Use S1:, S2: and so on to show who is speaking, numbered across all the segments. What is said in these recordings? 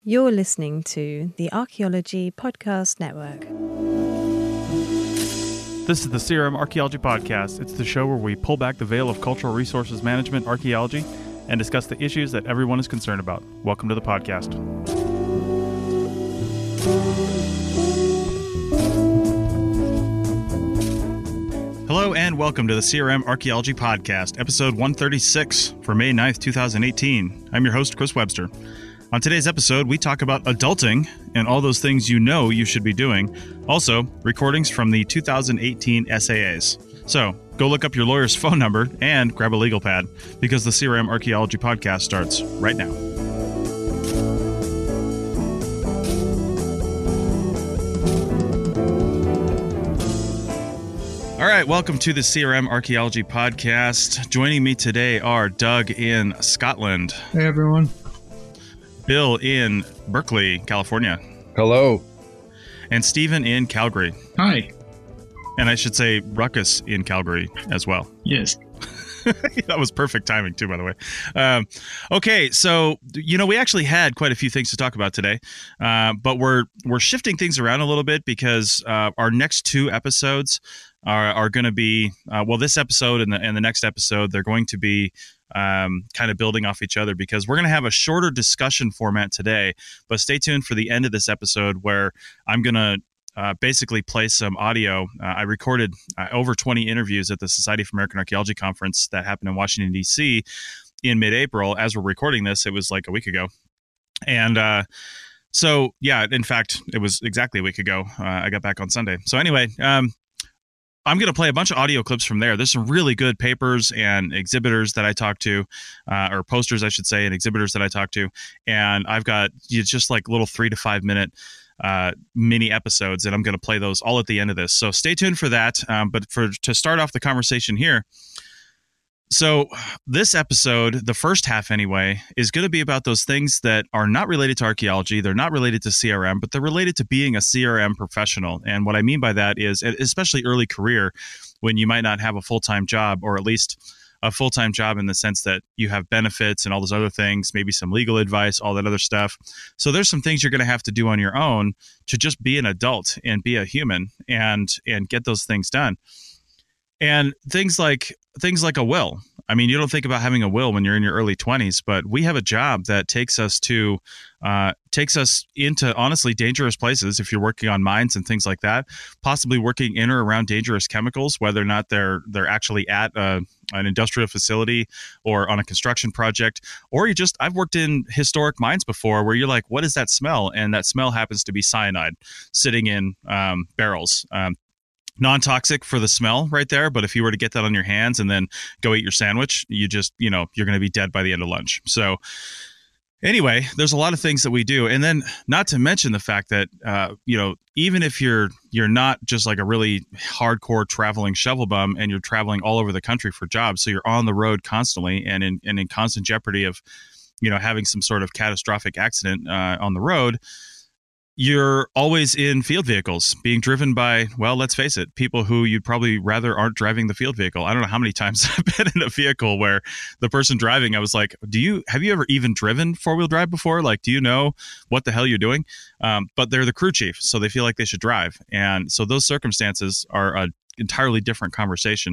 S1: You're listening to the Archaeology Podcast Network.
S2: This is the CRM Archaeology Podcast. It's the show where we pull back the veil of cultural resources management, archaeology, and discuss the issues that everyone is concerned about. Welcome to the podcast. Hello and welcome to the CRM Archaeology Podcast, episode 136 for May 9th, 2018. I'm your host, Chris Webster. On today's episode, we talk about adulting and all those things you know you should be doing. Also, recordings from the 2018 SAAs. So, go look up your lawyer's phone number and grab a legal pad, because the CRM Archaeology Podcast starts right now. All right, welcome to the CRM Archaeology Podcast. Joining me today are Doug in Scotland.
S3: Hey, everyone.
S2: Bill in Berkeley, California.
S4: Hello.
S2: And Stephen in Calgary.
S3: Hi.
S2: And I should say Ruckus in Calgary as well.
S3: Yes.
S2: That was perfect timing, too, by the way. Okay, so, we actually had quite a few things to talk about today, but we're shifting things around a little bit because our next two episodes are going to be, this episode and the next episode, they're going to be kind of building off each other, because we're going to have a shorter discussion format today, but stay tuned for the end of this episode where I'm going to basically play some audio. I recorded over 20 interviews at the Society for American Archaeology conference that happened in Washington, D.C. in mid-April. As we're recording this, it was like a week ago. And so, yeah, in fact, it was exactly a week ago. I got back on Sunday. So anyway, I'm going to play a bunch of audio clips from there. There's some really good papers and exhibitors that I talked to, or posters, I should say, and exhibitors that I talked to. And I've got just like little 3 to 5 minute mini episodes, and I'm going to play those all at the end of this. So stay tuned for that. But to start off the conversation here, so this episode, the first half anyway, is going to be about those things that are not related to archaeology. They're not related to CRM, but they're related to being a CRM professional. And what I mean by that is, especially early career, when you might not have a full-time job, or at least a full-time job in the sense that you have benefits and all those other things, maybe some legal advice, all that other stuff. So there's some things you're going to have to do on your own to just be an adult and be a human and get those things done. And things like a will. I mean, you don't think about having a will when you're in your early 20s, but we have a job that takes us into honestly dangerous places. If you're working on mines and things like that, possibly working in or around dangerous chemicals, whether or not they're actually at an industrial facility or on a construction project, or I've worked in historic mines before where you're like, what is that smell? And that smell happens to be cyanide sitting in barrels. Non-toxic for the smell right there, but if you were to get that on your hands and then go eat your sandwich, you're going to be dead by the end of lunch. So anyway, there's a lot of things that we do. And then not to mention the fact that, even if you're not just like a really hardcore traveling shovel bum and you're traveling all over the country for jobs, so you're on the road constantly and in constant jeopardy of, having some sort of catastrophic accident on the road, you're always in field vehicles being driven by, well, let's face it, people who you'd probably rather aren't driving the field vehicle. I don't know how many times I've been in a vehicle where the person driving, I was like, have you ever even driven four-wheel drive before? Like, do you know what the hell you're doing? But they're the crew chief, so they feel like they should drive. And so those circumstances are an entirely different conversation.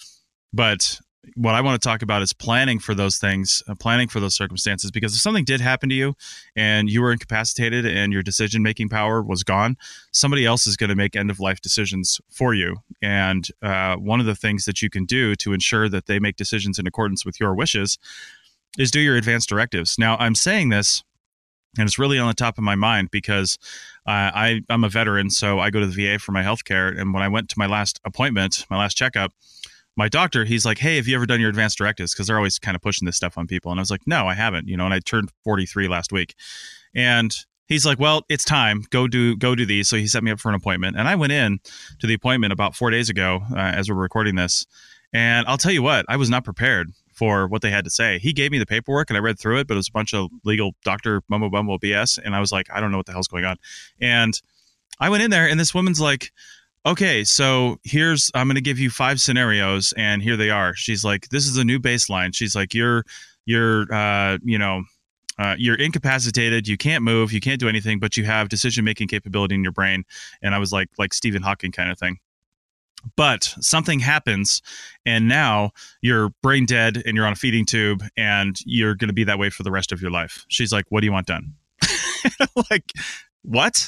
S2: But what I want to talk about is planning for those things, planning for those circumstances, because if something did happen to you and you were incapacitated and your decision-making power was gone, somebody else is going to make end-of-life decisions for you. And one of the things that you can do to ensure that they make decisions in accordance with your wishes is do your advance directives. Now, I'm saying this, and it's really on the top of my mind because I'm a veteran, so I go to the VA for my health care. And when I went to my last appointment, my last checkup, my doctor, he's like, hey, have you ever done your advanced directives? Because they're always kind of pushing this stuff on people. And I was like, no, I haven't, and I turned 43 last week. And he's like, well, it's time. Go do these. So he set me up for an appointment. And I went in to the appointment about 4 days ago as we're recording this. And I'll tell you what, I was not prepared for what they had to say. He gave me the paperwork and I read through it, but it was a bunch of legal Dr. Mumbo Bumbo BS. And I was like, I don't know what the hell's going on. And I went in there and this woman's like, okay, so I'm going to give you 5 scenarios and here they are. She's like, this is a new baseline. She's like, you're you're incapacitated, you can't move, you can't do anything, but you have decision-making capability in your brain. And I was like Stephen Hawking kind of thing. But something happens, and now you're brain dead, and you're on a feeding tube, and you're going to be that way for the rest of your life. She's like, what do you want done? Like, what?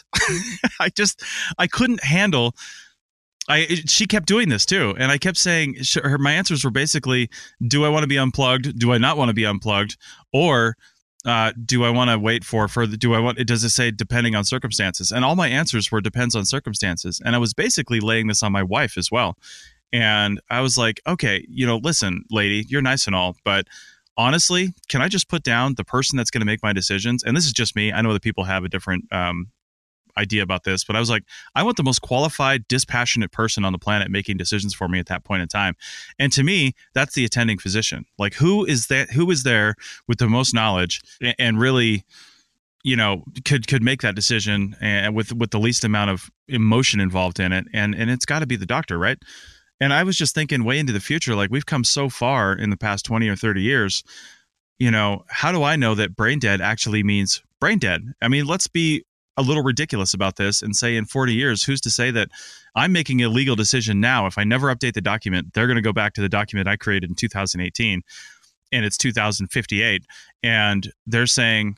S2: I couldn't handle. She kept doing this too, and I kept saying my answers were basically, do I want to be unplugged? Do I not want to be unplugged? Or do I want to wait for further? Does it say depending on circumstances? And all my answers were depends on circumstances. And I was basically laying this on my wife as well. And I was like, okay, listen, lady, you're nice and all, but honestly, can I just put down the person that's going to make my decisions? And this is just me. I know that people have a different idea about this, but I was like, I want the most qualified, dispassionate person on the planet making decisions for me at that point in time. And to me, that's the attending physician. Like, who is there with the most knowledge and really, could make that decision and with the least amount of emotion involved in it. And it's got to be the doctor, right? And I was just thinking way into the future, like we've come so far in the past 20 or 30 years, how do I know that brain dead actually means brain dead? I mean, let's be a little ridiculous about this and say in 40 years, who's to say that I'm making a legal decision now? If I never update the document, they're going to go back to the document I created in 2018 and it's 2058. And they're saying,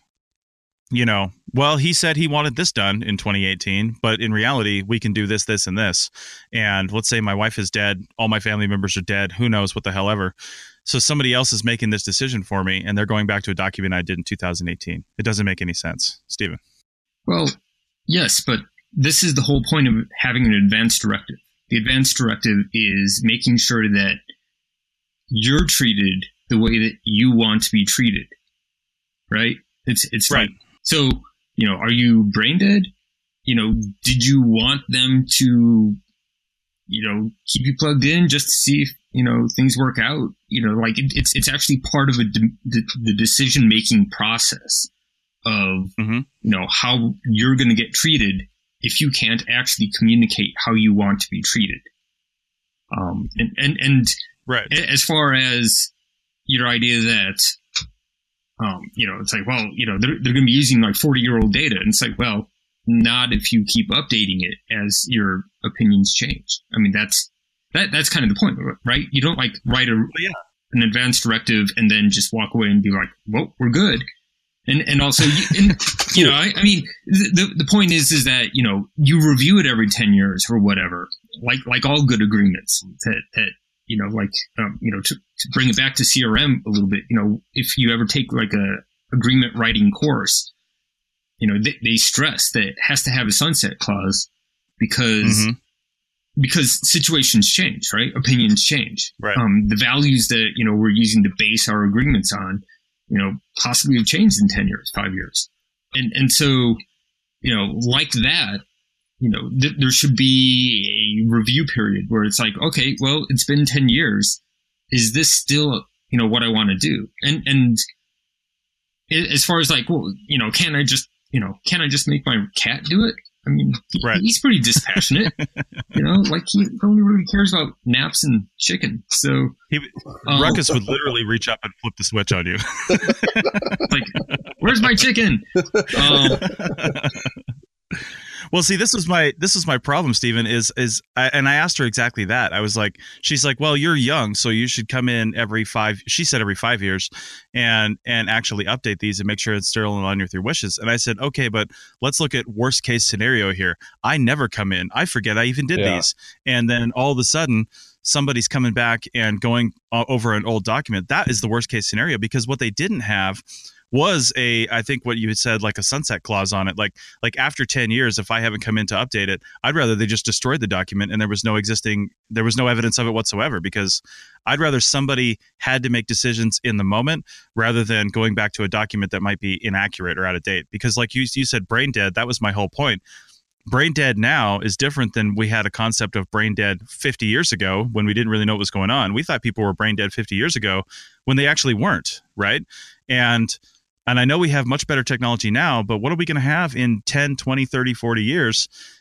S2: well, he said he wanted this done in 2018, but in reality, we can do this, this, and this. And let's say my wife is dead. All my family members are dead. Who knows what the hell ever. So somebody else is making this decision for me and they're going back to a document I did in 2018. It doesn't make any sense. Stephen.
S3: Well, yes, but this is the whole point of having an advance directive. The advance directive is making sure that you're treated the way that you want to be treated, right? It's right. Like, so, are you brain dead? Did you want them to, keep you plugged in just to see if, things work out? It's actually part of the decision-making process of, how you're going to get treated if you can't actually communicate how you want to be treated. And
S2: right.
S3: As far as your idea that, it's like, well, they're going to be using like 40-year-old data. And it's like, well, not if you keep updating it as your opinions change. I mean, that's kind of the point, right? You don't like write an advance directive and then just walk away and be like, well, we're good. And also, I mean, the point is that, you review it every 10 years or whatever, like all good agreements that to bring it back to CRM a little bit, if you ever take like a agreement writing course, they stress that it has to have a sunset clause because situations change, right? Opinions change.
S2: Right.
S3: The values that, we're using to base our agreements on, possibly have changed in 10 years, 5 years. And so, like that, there should be a review period where it's like, okay, well, it's been 10 years. Is this still, what I want to do? And as far as like, well, can I just make my cat do it? I mean, he's pretty dispassionate, like he only really cares about naps and chicken. So
S2: Ruckus would literally reach up and flip the switch on you.
S3: Like, where's my chicken?
S2: Well, see, this was my problem, Stephen, and I asked her exactly that. I was like, she's like, well, you're young, so you should come in every 5 years and actually update these and make sure it's still in line with your wishes. And I said, okay, but let's look at worst case scenario here. I never come in. I forget I even did these. And then all of a sudden somebody's coming back and going over an old document. That is the worst case scenario, because what they didn't have was I think what you had said, like a sunset clause on it. Like after 10 years, if I haven't come in to update it, I'd rather they just destroyed the document and there was no evidence of it whatsoever, because I'd rather somebody had to make decisions in the moment rather than going back to a document that might be inaccurate or out of date. Because like you said, brain dead, that was my whole point. Brain dead now is different than we had a concept of brain dead 50 years ago when we didn't really know what was going on. We thought people were brain dead 50 years ago when they actually weren't, right? And I know we have much better technology now, but what are we going to have in 10, 20, 30, 40 years?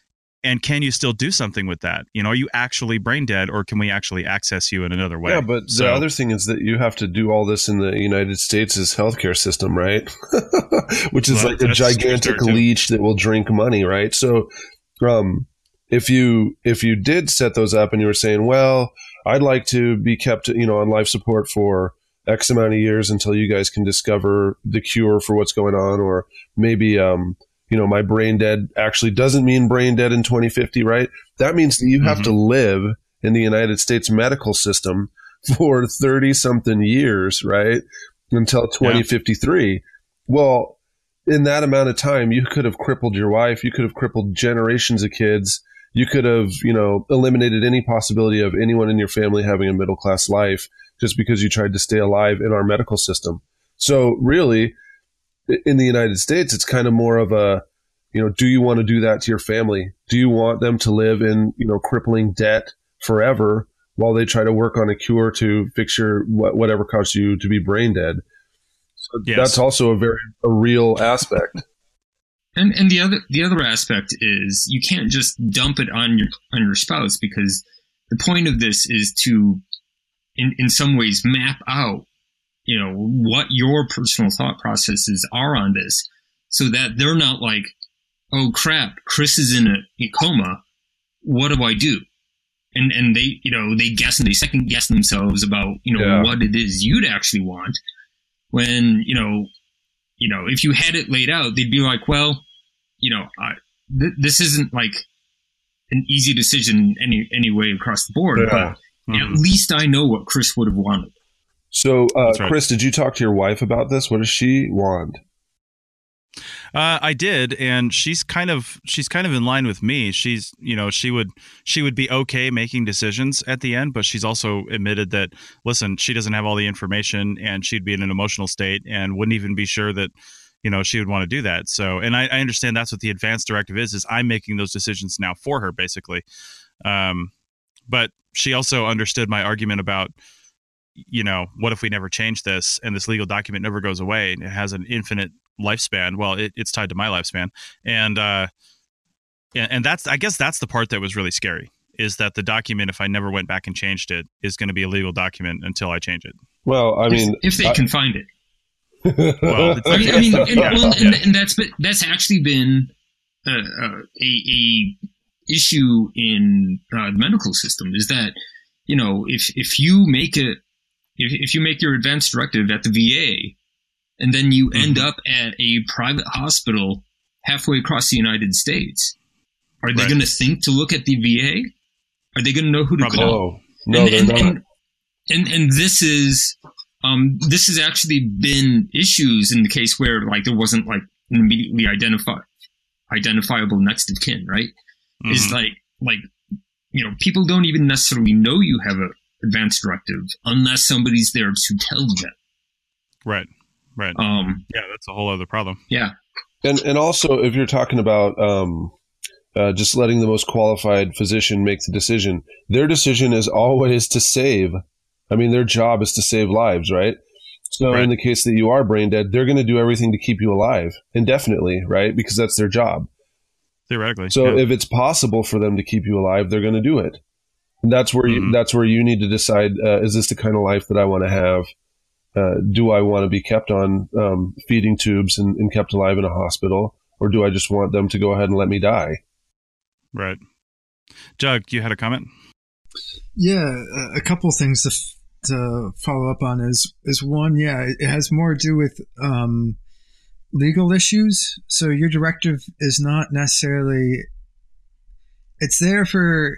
S2: And can you still do something with that? You know, are you actually brain dead, or can we actually access you in another way?
S4: Yeah, but the other thing is that you have to do all this in the United States' healthcare system, right? Which is like a gigantic leech that will drink money, right? So if you did set those up and you were saying, well, I'd like to be kept, on life support for X amount of years until you guys can discover the cure for what's going on, or maybe my brain dead actually doesn't mean brain dead in 2050, right? That means that you have to live in the United States medical system for 30-something years, right? Until 2053. Yeah. Well, in that amount of time, you could have crippled your wife. You could have crippled generations of kids. You could have, eliminated any possibility of anyone in your family having a middle-class life just because you tried to stay alive in our medical system. So really, in the United States, it's kind of more of a, do you want to do that to your family? Do you want them to live in, crippling debt forever while they try to work on a cure to fix whatever caused you to be brain dead? So that's also a real aspect.
S3: And the other aspect is you can't just dump it on your spouse, because the point of this is to, in some ways, map out what your personal thought processes are on this, so that they're not like, oh crap, Chris is in a coma. What do I do? And they, they guess and they second guess themselves about, what it is you'd actually want. When, if you had it laid out, they'd be like, well, this isn't like an easy decision anyway across the board, but at least I know what Chris would have wanted.
S4: So, Chris, did you talk to your wife about this? What does she want?
S2: I did, and she's kind of in line with me. She's, she would be okay making decisions at the end, but she's also admitted that, listen, she doesn't have all the information, and she'd be in an emotional state and wouldn't even be sure that, she would want to do that. So, and I understand that's what the advance directive is I'm making those decisions now for her, basically. But she also understood my argument about, what if we never change this and this legal document never goes away and it has an infinite lifespan? Well, it's tied to my lifespan. And that's, I guess that's the part that was really scary, is that the document, if I never went back and changed it, is going to be a legal document until I change it.
S4: Well, I mean,
S3: if they can find it. Well, and that's actually been a issue in the medical system, is that, if you make it, if you make your advance directive at the VA, and then you end up at a private hospital halfway across the United States, are they going to think to look at the VA? Are they going to know who to call?
S4: No, they're not.
S3: And this has actually been issues in the case where there wasn't an immediately identifiable next of kin, right? Mm-hmm. Is people don't even necessarily know you have an advance directive unless somebody's there to tell them.
S2: Right. That's a whole other problem.
S3: Yeah.
S4: And also, if you're talking about just letting the most qualified physician make the decision, their decision is always to save. I mean, their job is to save lives, right? So in the case that you are brain dead, they're going to do everything to keep you alive indefinitely, right? Because that's their job.
S2: Theoretically.
S4: So if it's possible for them to keep you alive, they're going to do it. And that's where you need to decide, is this the kind of life that I want to have? Do I want to be kept on feeding tubes and kept alive in a hospital? Or do I just want them to go ahead and let me die?
S2: Right. Jug, you had a comment?
S5: Yeah, a couple of things to follow up on is one, it has more to do with legal issues. So your directive is not necessarily, it's there for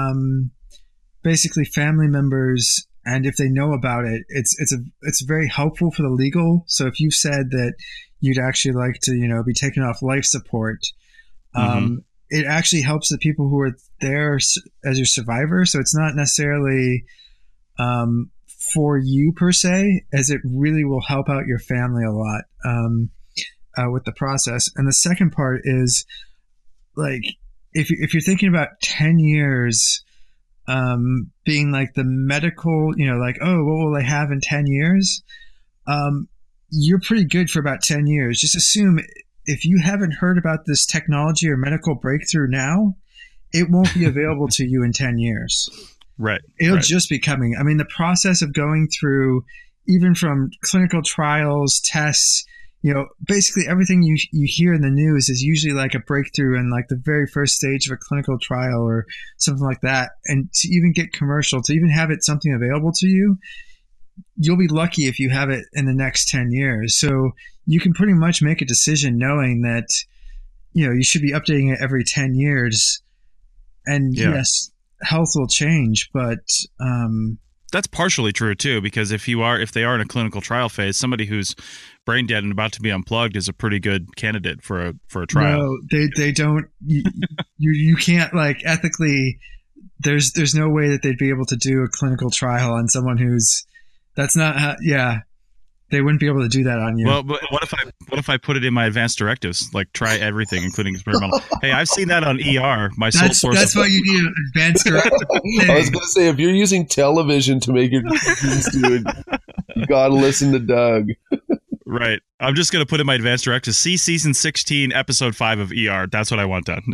S5: basically family members, and if they know about it, it's very helpful for the legal. So if you said that you'd actually like to be taken off life support, it actually helps the people who are there as your survivor. So it's not necessarily for you per se, as it really will help out your family a lot with the process. And the second part is, if you're thinking about 10 years being the medical, oh, what will I have in 10 years? You're pretty good for about 10 years. Just assume if you haven't heard about this technology or medical breakthrough now, it won't be available to you in 10 years.
S2: Right.
S5: It'll just be coming. I mean, the process of going through, even from clinical trials, tests, basically everything you hear in the news is usually like a breakthrough in like the very first stage of a clinical trial or something like that. And to even get commercial, to even have it something available to you, you'll be lucky if you have it in the next 10 years. So you can pretty much make a decision knowing that, you should be updating it every 10 years. And yes, health will change, but
S2: that's partially true too, because if they are in a clinical trial phase, somebody who's brain dead and about to be unplugged is a pretty good candidate for a trial.
S5: No, they don't. You can't, like, ethically. There's no way that they'd be able to do a clinical trial on someone who's. That's not how. Yeah. They wouldn't be able to do that on you.
S2: Well, but what if I put it in my advanced directives, like try everything, including experimental? Hey, I've seen that on ER.
S5: That's why you need an advanced directive.
S4: I was going to say, if you're using television to make your decisions, dude, you got to listen to Doug.
S2: Right. I'm just going to put in my advanced directives. See season 16, episode 5 of ER. That's what I want done.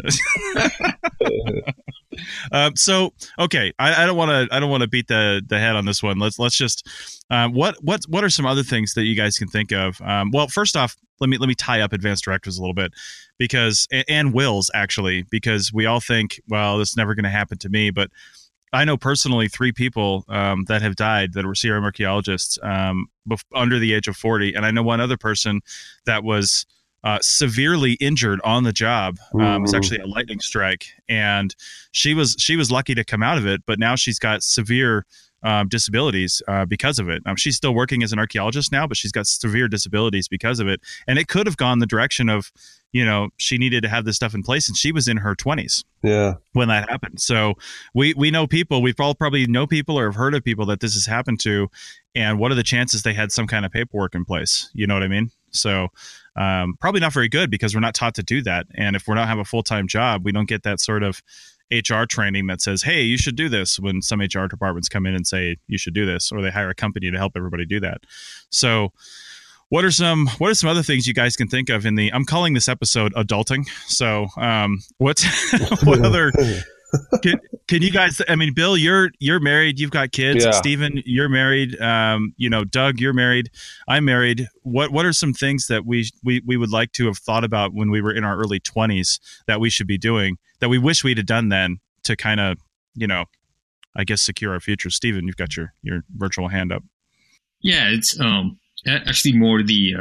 S2: So okay, I don't want to beat the head on this one. Let's just what are some other things that you guys can think of? Well, first off, let me tie up advanced directives a little bit, because and wills actually, because we all think, well, this is never going to happen to me, but I know personally 3 people that have died that were CRM archaeologists under the age of 40, and I know one other person that was severely injured on the job. It was actually a lightning strike, and she was lucky to come out of it, but now she's got severe disabilities because of it. She's still working as an archaeologist now, but she's got severe disabilities because of it, and it could have gone the direction of, she needed to have this stuff in place, and she was in her 20s when that happened. So we know people, we've all probably know people or have heard of people that this has happened to, and what are the chances they had some kind of paperwork in place? You know what I mean? So probably not very good, because we're not taught to do that. And if we're not have a full-time job, we don't get that sort of HR training that says, hey, you should do this, when some HR departments come in and say you should do this, or they hire a company to help everybody do that. So what are some other things you guys can think of I'm calling this episode adulting. So what other can you guys, I mean, Bill, you're married, you've got kids. Stephen, you're married. Doug, you're married. I'm married. What are some things that we would like to have thought about when we were in our early 20s that we should be doing, that we wish we'd have done then, to kind of, I guess, secure our future? Stephen, you've got your virtual hand up.
S3: Yeah, it's actually more the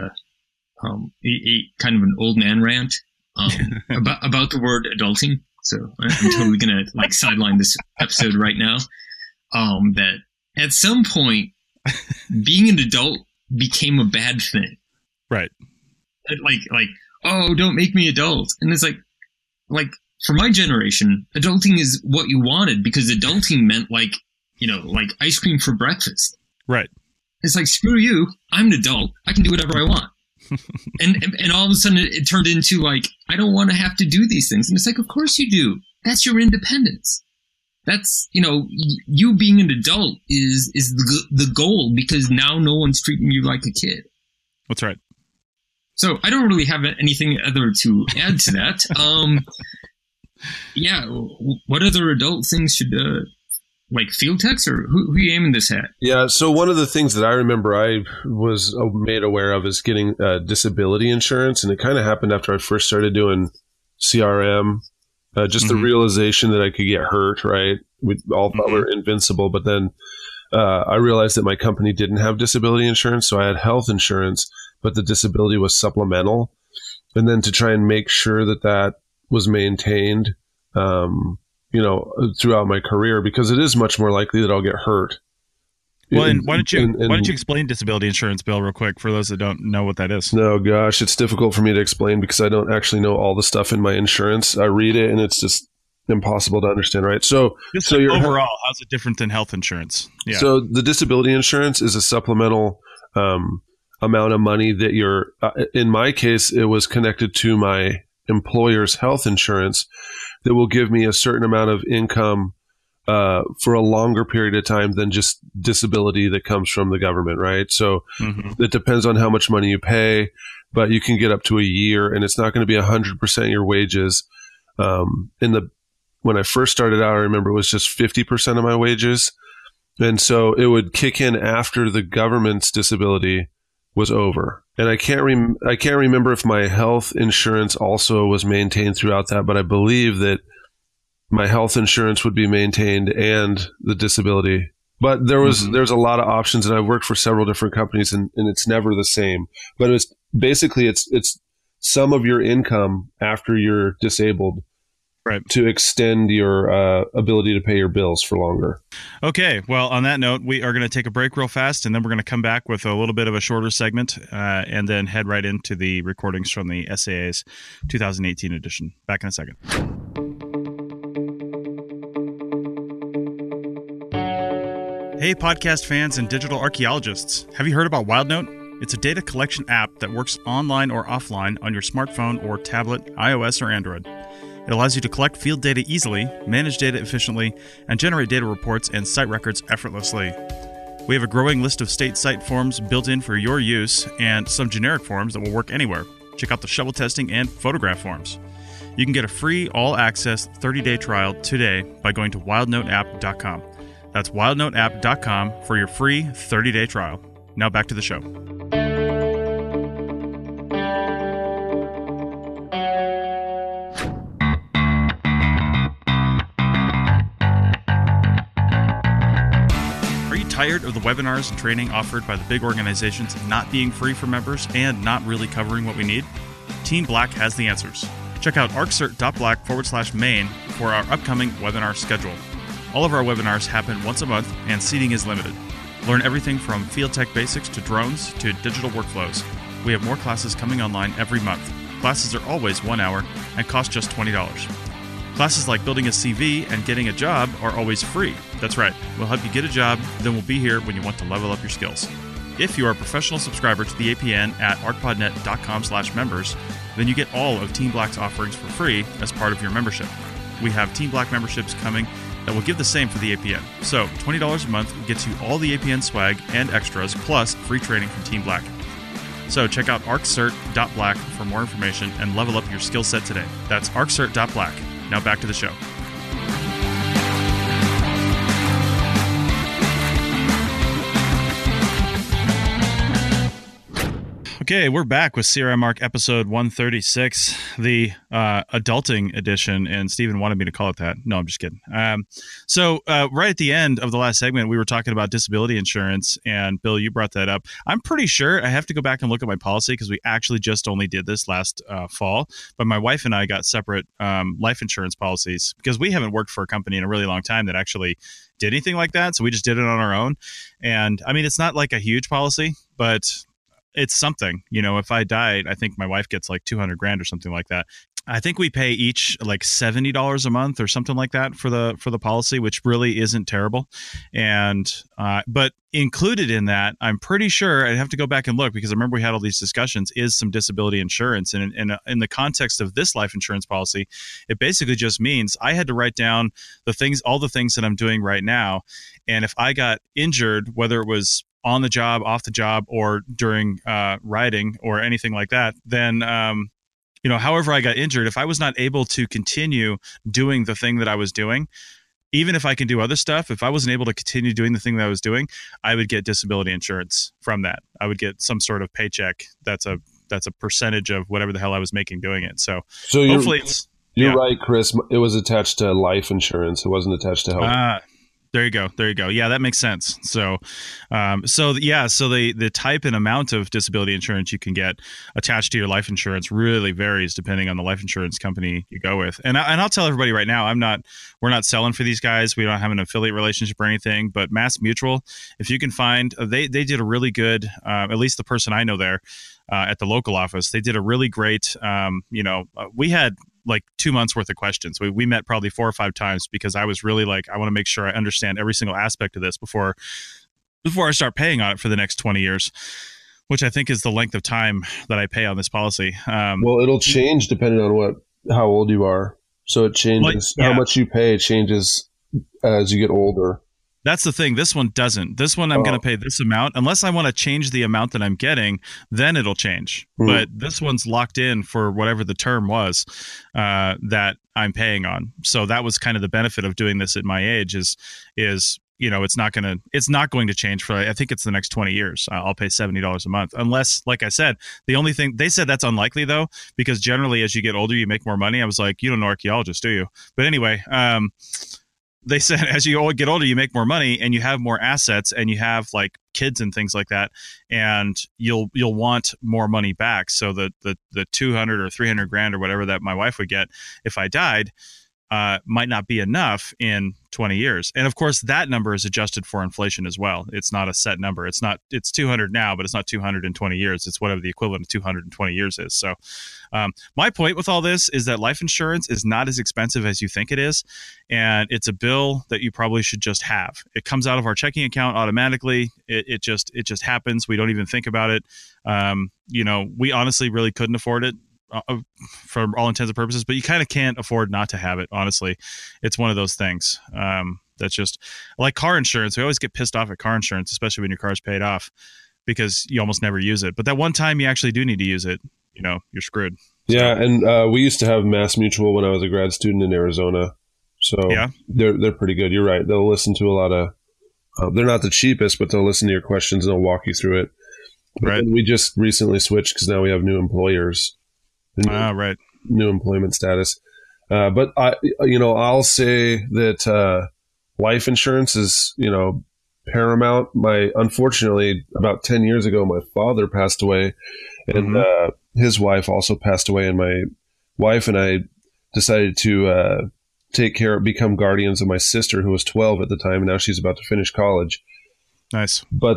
S3: a kind of an old man rant about the word adulting. So I'm totally going to sideline this episode right now. That at some point, being an adult became a bad thing.
S2: Right.
S3: Like, oh, don't make me adult. And it's like for my generation, adulting is what you wanted, because adulting meant like ice cream for breakfast.
S2: Right.
S3: It's like, screw you, I'm an adult. I can do whatever I want. and all of a sudden it turned into like, I don't want to have to do these things. And it's like, of course you do. That's your independence. That's, you being an adult is the goal, because now no one's treating you like a kid.
S2: That's right.
S3: So I don't really have anything other to add to that. Yeah. What other adult things should, like field techs, or who are you aiming this at?
S4: Yeah, so one of the things that I remember I was made aware of is getting disability insurance, and it kind of happened after I first started doing CRM. Just the realization that I could get hurt, right? We all thought we were invincible, but then I realized that my company didn't have disability insurance, so I had health insurance, but the disability was supplemental. And then to try and make sure that was maintained, throughout my career, because it is much more likely that I'll get hurt.
S2: Well, and why don't you explain disability insurance, Bill, real quick, for those that don't know what that is?
S4: No, gosh, it's difficult for me to explain because I don't actually know all the stuff in my insurance. I read it and it's just impossible to understand, right? So
S2: overall, how's it different than health insurance? Yeah.
S4: So the disability insurance is a supplemental amount of money that you're, in my case, it was connected to my employer's health insurance that will give me a certain amount of income for a longer period of time than just disability that comes from the government, right? So it depends on how much money you pay, but you can get up to a year, and it's not going to be 100% your wages. In the when I first started out, I remember it was just 50% of my wages. And so it would kick in after the government's disability was over. And I can't remember if my health insurance also was maintained throughout that, but I believe that my health insurance would be maintained and the disability. But there's a lot of options, and I've worked for several different companies, and it's never the same. But it's basically it's some of your income after you're disabled, right, to extend your ability to pay your bills for longer.
S2: Okay. Well, on that note, we are going to take a break real fast, and then we're going to come back with a little bit of a shorter segment, and then head right into the recordings from the SAA's 2018 edition. Back in a second. Hey, podcast fans and digital archaeologists. Have you heard about WildNote? It's a data collection app that works online or offline on your smartphone or tablet, iOS or Android. It allows you to collect field data easily, manage data efficiently, and generate data reports and site records effortlessly. We have a growing list of state site forms built in for your use and some generic forms that will work anywhere. Check out the shovel testing and photograph forms. You can get a free all-access 30-day trial today by going to wildnoteapp.com. That's wildnoteapp.com for your free 30-day trial. Now back to the show. Are you tired of the webinars and training offered by the big organizations not being free for members and not really covering what we need? Team Black has the answers. Check out arccert.black/main for our upcoming webinar schedule. All of our webinars happen once a month, and seating is limited. Learn everything from field tech basics to drones to digital workflows. We have more classes coming online every month. Classes are always 1 hour and cost just $20. Classes like building a CV and getting a job are always free. That's right, we'll help you get a job, then we'll be here when you want to level up your skills. If you are a professional subscriber to the APN at arcpodnet.com/members, then you get all of Team Black's offerings for free as part of your membership. We have Team Black memberships coming that will give the same for the APN. So $20 a month gets you all the APN swag and extras, plus free training from Team Black. So check out arccert.black for more information and level up your skill set today. That's arccert.black. Now back to the show. Okay, we're back with CRM Arc episode 136, the adulting edition, and Stephen wanted me to call it that. No, I'm just kidding. So right at the end of the last segment, we were talking about disability insurance, and Bill, you brought that up. I'm pretty sure I have to go back and look at my policy because we actually just only did this last fall, but my wife and I got separate life insurance policies because we haven't worked for a company in a really long time that actually did anything like that, so we just did it on our own. And I mean, it's not like a huge policy, but it's something. You know, if I died, I think my wife gets like $200,000 or something like that. I think we pay each like $70 a month or something like that for the policy, which really isn't terrible. And but included in that, I'm pretty sure I'd have to go back and look because I remember we had all these discussions, is some disability insurance. And in the context of this life insurance policy, it basically just means I had to write down all the things that I'm doing right now. And if I got injured, whether it was on the job, off the job, or during riding or anything like that, then however I got injured, if I was not able to continue doing the thing that I was doing, even if I can do other stuff, if I wasn't able to continue doing the thing that I was doing, I would get disability insurance from that. I would get some sort of paycheck that's a percentage of whatever the hell I was making doing it. So hopefully
S4: you're right, Chris. It was attached to life insurance. It wasn't attached to health.
S2: There you go. Yeah, that makes sense. So the type and amount of disability insurance you can get attached to your life insurance really varies depending on the life insurance company you go with. And I'll tell everybody right now, we're not selling for these guys. We don't have an affiliate relationship or anything. But Mass Mutual, if you can find, they did a really good, at least the person I know there at the local office, they did a really great. We had like 2 months worth of questions. We met probably 4 or 5 times because I was really like, I want to make sure I understand every single aspect of this before I start paying on it for the next 20 years, which I think is the length of time that I pay on this policy.
S4: Well, it'll change depending on how old you are. So it changes. How much you pay changes as you get older.
S2: That's the thing. This one doesn't. This one I'm going to pay this amount. Unless I want to change the amount that I'm getting, then it'll change. But this one's locked in for whatever the term was that I'm paying on. So that was kind of the benefit of doing this at my age is it's not going to change for, I think it's the next 20 years. I'll pay $70 a month unless, like I said, the only thing they said that's unlikely though, because generally as you get older, you make more money. I was like, you don't know archaeologists, do you? But anyway, they said as you get older, you make more money and you have more assets and you have like kids and things like that, and you'll want more money back. So the 200 or 300 grand or whatever that my wife would get if I died might not be enough in 20 years. And of course, that number is adjusted for inflation as well. It's not a set number. It's 200 now, but it's not 200 in 20 years. It's whatever the equivalent of 220 years is. So my point with all this is that life insurance is not as expensive as you think it is. And it's a bill that you probably should just have. It comes out of our checking account automatically. It just happens. We don't even think about it. We honestly really couldn't afford it for all intents and purposes, but you kind of can't afford not to have it. Honestly, it's one of those things that's just like car insurance. We always get pissed off at car insurance, especially when your car's paid off, because you almost never use it. But that one time you actually do need to use it, you're screwed.
S4: Yeah, and we used to have Mass Mutual when I was a grad student in Arizona. So yeah, they're pretty good. You're right. They'll listen to a lot of. They're not the cheapest, but they'll listen to your questions and they'll walk you through it. But right. We just recently switched because now we have new employers.
S2: Right.
S4: New employment status. But I'll say that life insurance is, paramount. Unfortunately, about 10 years ago, my father passed away, and his wife also passed away, and my wife and I decided to become guardians of my sister, who was 12 at the time, and now she's about to finish college.
S2: Nice.
S4: But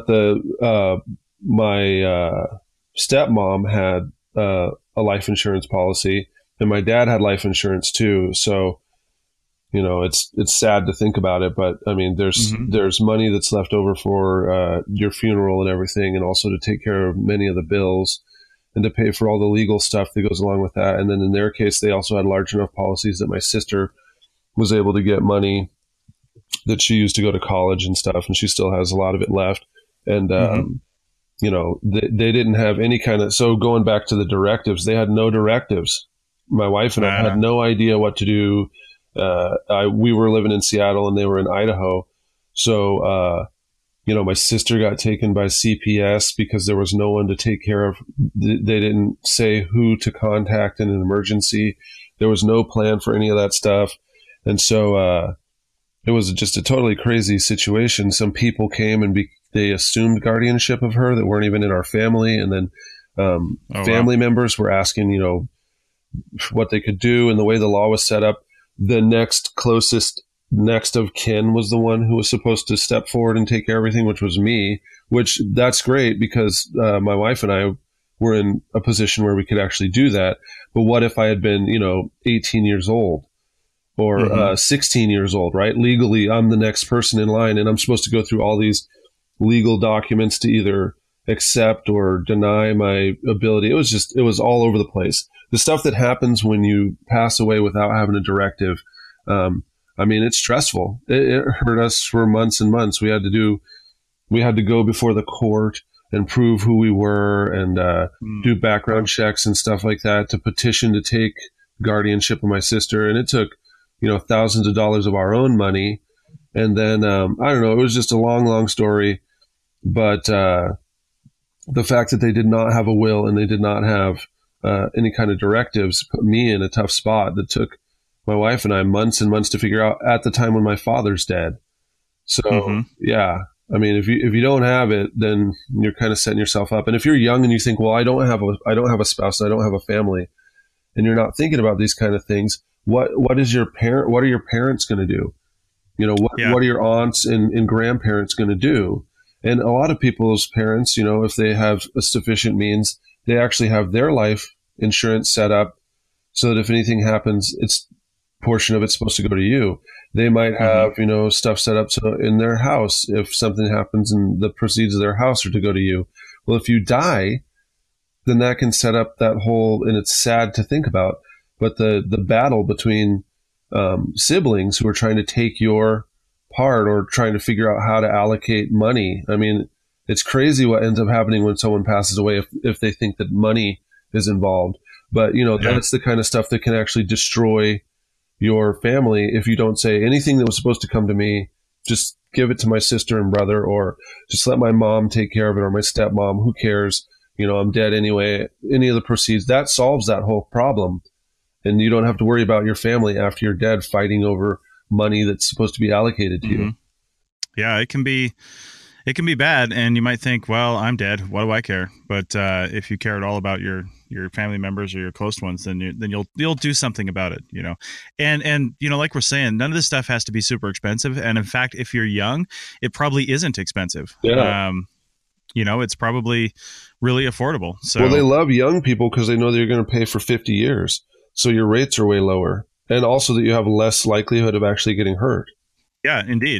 S4: my stepmom had a life insurance policy, and my dad had life insurance too. So, it's sad to think about it, but I mean, there's money that's left over for your funeral and everything, and also to take care of many of the bills and to pay for all the legal stuff that goes along with that. And then in their case, they also had large enough policies that my sister was able to get money that she used to go to college and stuff, and she still has a lot of it left. And they didn't have any kind of, so going back to the directives, they had no directives. My wife and I had no idea what to do. We were living in Seattle and they were in Idaho. So, my sister got taken by CPS because there was no one to take care of. They didn't say who to contact in an emergency. There was no plan for any of that stuff. And so, it was just a totally crazy situation. Some people came and they assumed guardianship of her that weren't even in our family. And then family members were asking, what they could do. And the way the law was set up, the next of kin was the one who was supposed to step forward and take care of everything, which was me, which that's great because my wife and I were in a position where we could actually do that. But what if I had been, 18 years old? Or 16 years old, right? Legally, I'm the next person in line, and I'm supposed to go through all these legal documents to either accept or deny my ability. It was all over the place. The stuff that happens when you pass away without having a directive, it's stressful. It hurt us for months and months. We had to go before the court and prove who we were and do background checks and stuff like that to petition to take guardianship of my sister. And it took thousands of dollars of our own money. And then, I don't know, it was just a long, long story. But the fact that they did not have a will and they did not have any kind of directives put me in a tough spot that took my wife and I months and months to figure out at the time when my father's dead. So, yeah, I mean, if you don't have it, then you're kind of setting yourself up. And if you're young and you think, well, I don't have a spouse, I don't have a family, and you're not thinking about these kind of things, what are your parents going to do? What are your aunts and grandparents going to do? And a lot of people's parents, if they have a sufficient means, they actually have their life insurance set up so that if anything happens, portion of it's supposed to go to you. They might have, stuff set up so in their house, if something happens and the proceeds of their house are to go to you. Well, if you die, then that can set up that whole, and it's sad to think about, but the battle between siblings who are trying to take your part, or trying to figure out how to allocate money. I mean, it's crazy what ends up happening when someone passes away if they think that money is involved. But, that's the kind of stuff that can actually destroy your family if you don't say anything that was supposed to come to me, just give it to my sister and brother, or just let my mom take care of it, or my stepmom, who cares? I'm dead anyway. Any of the proceeds, that solves that whole problem. And you don't have to worry about your family after you're dead fighting over money that's supposed to be allocated to you.
S2: Yeah, it can be bad, and you might think, well, I'm dead, what do I care? But if you care at all about your family members or your close ones, then you'll do something about it, And like we're saying, none of this stuff has to be super expensive, and in fact, if you're young, it probably isn't expensive.
S4: Yeah.
S2: It's probably really affordable. So,
S4: well, they love young people because they know they're going to pay for 50 years, so your rates are way lower, and also that you have less likelihood of actually getting hurt.
S2: Yeah, indeed.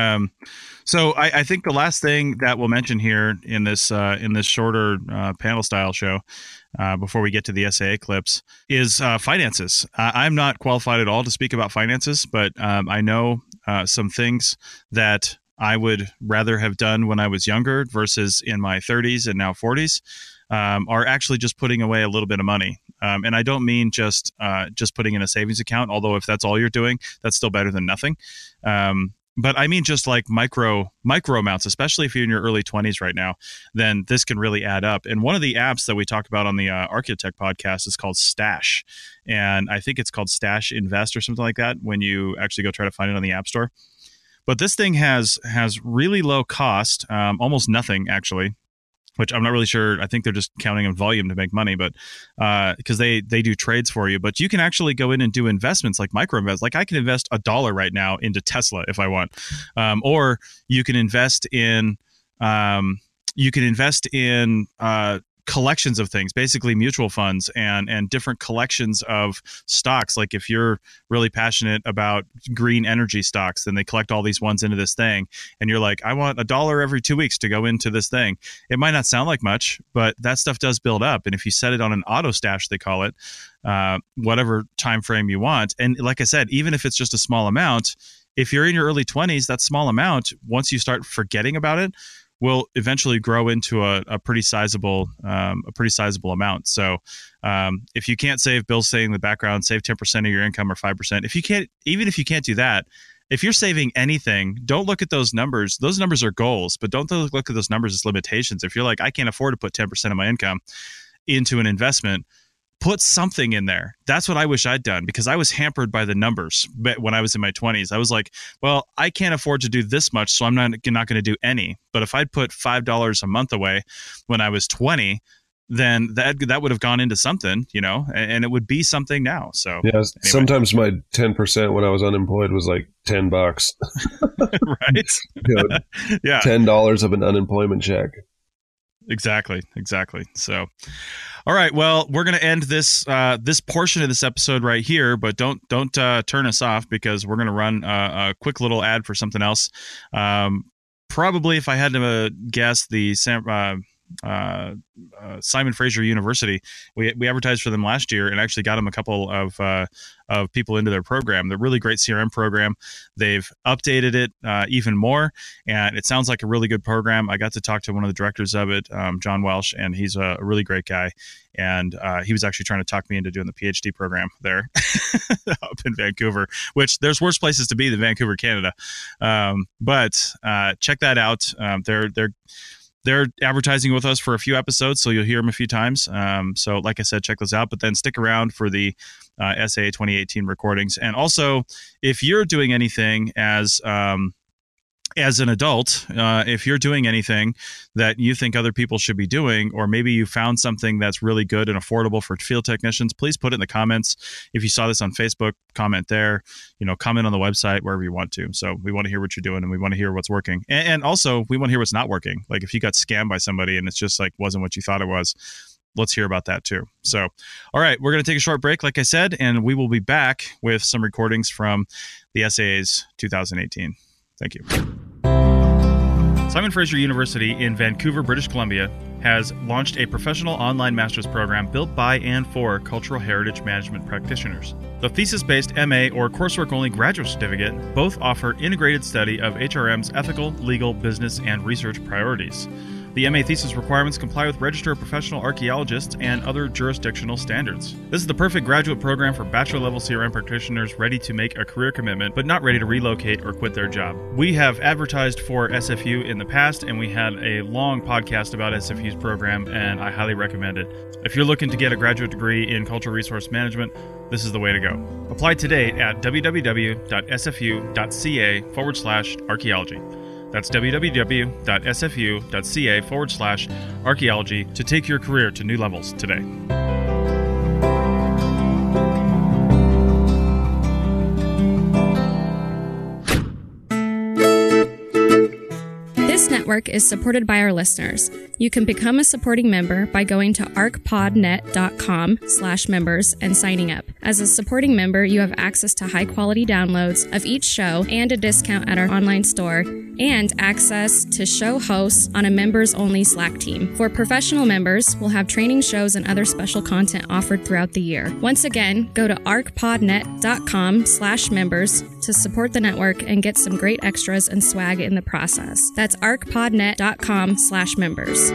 S2: So I think the last thing that we'll mention here in this shorter panel style show, before we get to the SAA clips, is finances. I'm not qualified at all to speak about finances, but I know some things that I would rather have done when I was younger versus in my 30s and now 40s, are actually just putting away a little bit of money. And I don't mean just putting in a savings account, although if that's all you're doing, that's still better than nothing. But I mean just like micro amounts, especially if you're in your early 20s right now, then this can really add up. And one of the apps that we talked about on the Archaeotech podcast is called Stash. And I think it's called Stash Invest or something like that when you actually go try to find it on the App Store. But this thing has really low cost, almost nothing actually, which I'm not really sure. I think they're just counting on volume to make money, but because they do trades for you. But you can actually go in and do investments like micro invest. Like I can invest $1 right now into Tesla if I want, or you can invest in collections of things, basically mutual funds and different collections of stocks. Like if you're really passionate about green energy stocks, then they collect all these ones into this thing. And you're like, I want $1 every 2 weeks to go into this thing. It might not sound like much, but that stuff does build up. And if you set it on an auto stash, they call it, whatever time frame you want. And like I said, even if it's just a small amount, if you're in your early 20s, that small amount, once you start forgetting about it, will eventually grow into a pretty sizable amount. So if you can't save, Bill's saying in the background, save 10% of your income or 5%. If you can't do that, if you're saving anything, don't look at those numbers. Those numbers are goals, but don't look at those numbers as limitations. If you're like, I can't afford to put 10% of my income into an investment, put something in there. That's what I wish I'd done, because I was hampered by the numbers when I was in my 20s. I was like, well, I can't afford to do this much, so I'm not going to do any. But if I'd put $5 a month away when I was 20, then that would have gone into something, and it would be something now. So
S4: yeah, anyway. Sometimes my 10% when I was unemployed was like $10,
S2: right? Yeah,
S4: $10 of an unemployment check.
S2: Exactly. So, all right. Well, we're going to end this portion of this episode right here, but don't turn us off, because we're going to run a quick little ad for something else. Probably, if I had to guess, the Simon Fraser University. We advertised for them last year and actually got them a couple of people into their program. They're a really great CRM program. They've updated it even more, and it sounds like a really good program. I got to talk to one of the directors of it, John Welsh, and he's a really great guy. And he was actually trying to talk me into doing the PhD program there up in Vancouver, which there's worse places to be than Vancouver, Canada. But check that out. They're advertising with us for a few episodes, so you'll hear them a few times. So like I said, check those out, but then stick around for the SAA 2018 recordings. And also, if you're doing anything as an adult, if you're doing anything that you think other people should be doing, or maybe you found something that's really good and affordable for field technicians, please put it in the comments. If you saw this on Facebook, comment there, comment on the website, wherever you want to. So we want to hear what you're doing, and we want to hear what's working. And also we want to hear what's not working. Like if you got scammed by somebody and it's just like wasn't what you thought it was, let's hear about that too. So, all right, we're going to take a short break, like I said, and we will be back with some recordings from the SAA's 2018. Thank you. Simon Fraser University in Vancouver, British Columbia has launched a professional online master's program built by and for cultural heritage management practitioners. The thesis-based MA or coursework-only graduate certificate both offer integrated study of HRM's ethical, legal, business, and research priorities. The MA thesis requirements comply with Register of Professional Archaeologists and other jurisdictional standards. This is the perfect graduate program for bachelor-level CRM practitioners ready to make a career commitment, but not ready to relocate or quit their job. We have advertised for SFU in the past, and we had a long podcast about SFU's program, and I highly recommend it. If you're looking to get a graduate degree in cultural resource management, this is the way to go. Apply today at www.sfu.ca/archaeology. That's www.sfu.ca/archaeology to take your career to new levels today.
S6: This network is supported by our listeners. You can become a supporting member by going to arcpodnet.com/members and signing up. As a supporting member, you have access to high-quality downloads of each show and a discount at our online store, and access to show hosts on a members-only Slack team. For professional members, we'll have training shows and other special content offered throughout the year. Once again, go to arcpodnet.com/members to support the network and get some great extras and swag in the process. That's arcpodnet.com/members.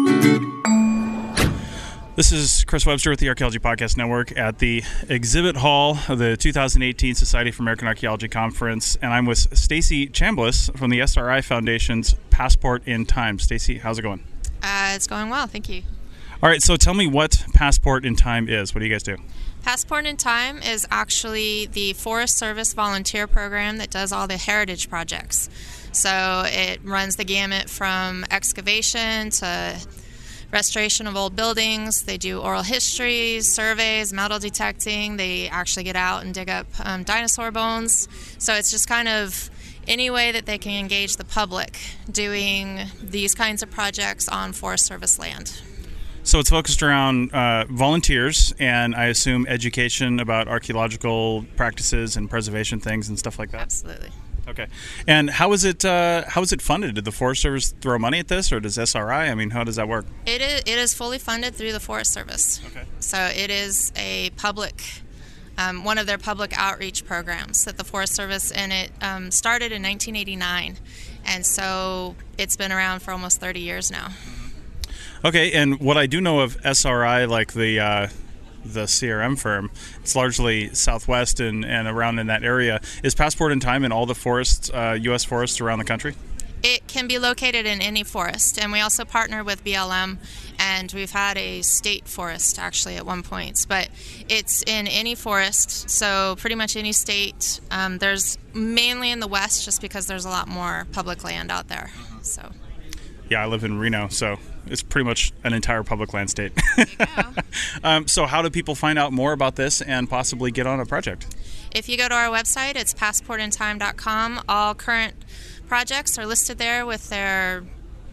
S2: This is Chris Webster with the Archaeology Podcast Network at the Exhibit Hall of the 2018 Society for American Archaeology Conference, and I'm with Stacy Chambliss from the SRI Foundation's Passport in Time. Stacy, how's it going?
S7: It's going well, thank you.
S2: All right, so tell me what Passport in Time is. What do you guys do?
S7: Passport in Time is actually the Forest Service volunteer program that does all the heritage projects. So it runs the gamut from excavation to restoration of old buildings. They do oral histories, surveys, metal detecting. They actually get out and dig up dinosaur bones. So it's just kind of any way that they can engage the public doing these kinds of projects on Forest Service land.
S2: So it's focused around volunteers and I assume education about archaeological practices and preservation things and stuff like that?
S7: Absolutely.
S2: Okay. And how is it funded? Did the Forest Service throw money at this, or does SRI? I mean, how does that work?
S7: It is fully funded through the Forest Service.
S2: Okay.
S7: So it is a public, one of their public outreach programs that the Forest Service, and it started in 1989. And so it's been around for almost 30 years now.
S2: Okay, and what I do know of SRI, like the CRM firm, it's largely Southwest and around in that area. Is Passport in Time in all the forests, U.S. forests around the country?
S7: It can be located in any forest, and we also partner with BLM, and we've had a state forest actually at one point, but it's in any forest, so pretty much any state. There's mainly in the West just because there's a lot more public land out there. So.
S2: Yeah, I live in Reno, so it's pretty much an entire public land state.
S7: There you go.
S2: So how do people find out more about this and possibly get on a project?
S7: If you go to our website, it's passportintime.com. All current projects are listed there with their